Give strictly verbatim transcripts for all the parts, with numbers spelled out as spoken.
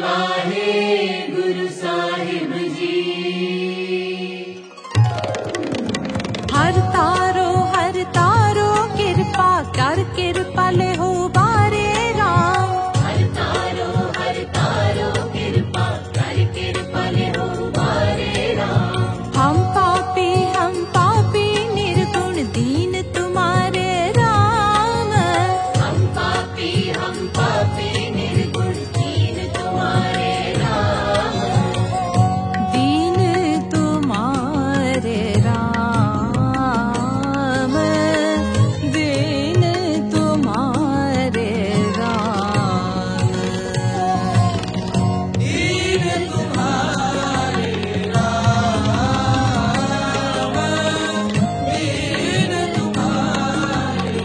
वाहे गुरु साहिब जी। हर तारो हर तारो किरपा कर किरपाले हो बारे राम। हर तारो हर तारो किरपा कर किरपाले हो बारे राम। हम पापी हम पापी निर्गुण दीन तुम्हारे राम। हम पापी हम पापी निर्गुण दीन तुम्हारे राम। दीन तुम्हारे राम। दीन तुम्हारे राम। दीन तुम्हारे राम। दीन तुम्हारे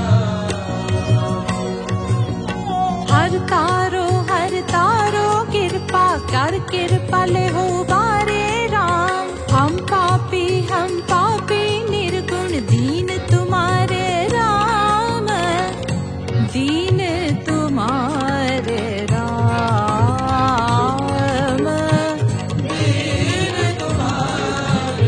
हर तारो हर तारो किरपा कर किरपाले हो बारे राम। हम पापी हम पापी निर्गुण दीन तुम्हारे राम। दीन तुम्हारे राम। दीन तुम्हारे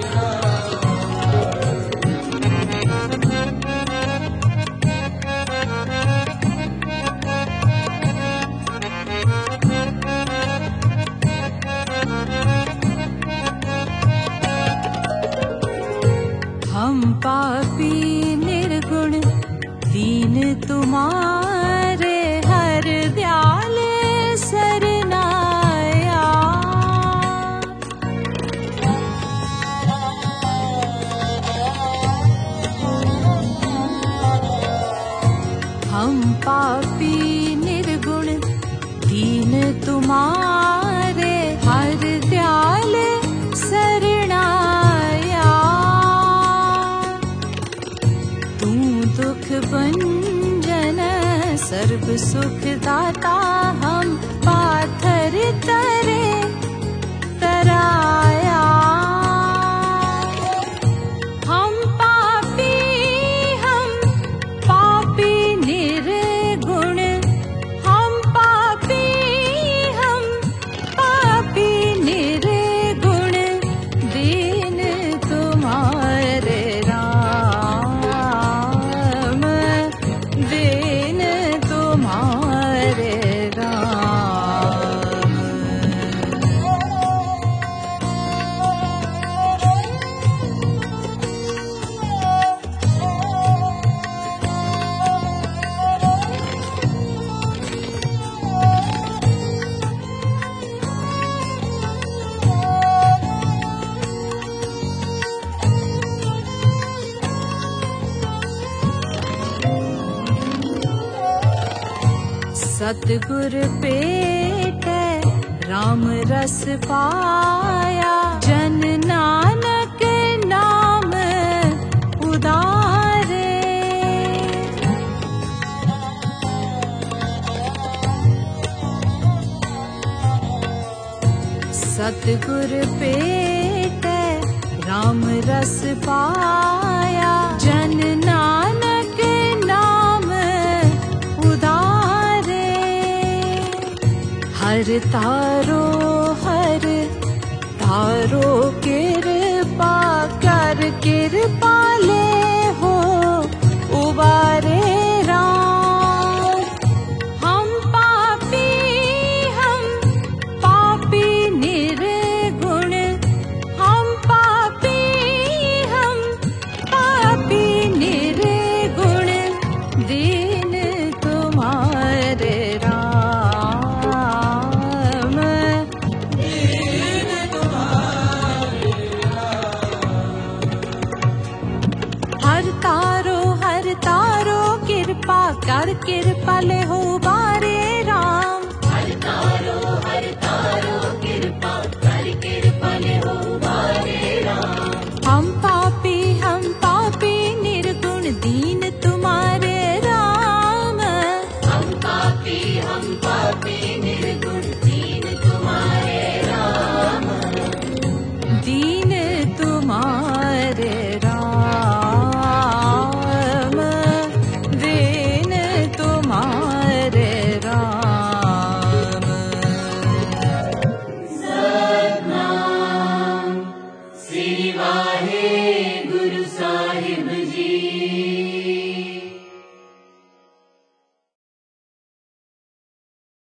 हम पापी निर्गुण दीन तुम्हारे हर दयाल सरनाया। हम पापी निर्गुण दीन तुम्हारे हर दयाल सरनाया। तू दुख भंजन सर्व सुख दाता। हम पाथर तरे तराया। हम पापी हम पापी निर्गुण। हम पापी हम पापी निर्गुण दीन तुम्हारे राम। दीन तुम्हारे राम। सतगुर पेटै राम रस पाया। जन नानक नाम उदारे। सतगुर पेटै राम रस पाया। जन नानक नाम उदारे। हर तारो हर तारो किरपा कर किरपाले हो उबारे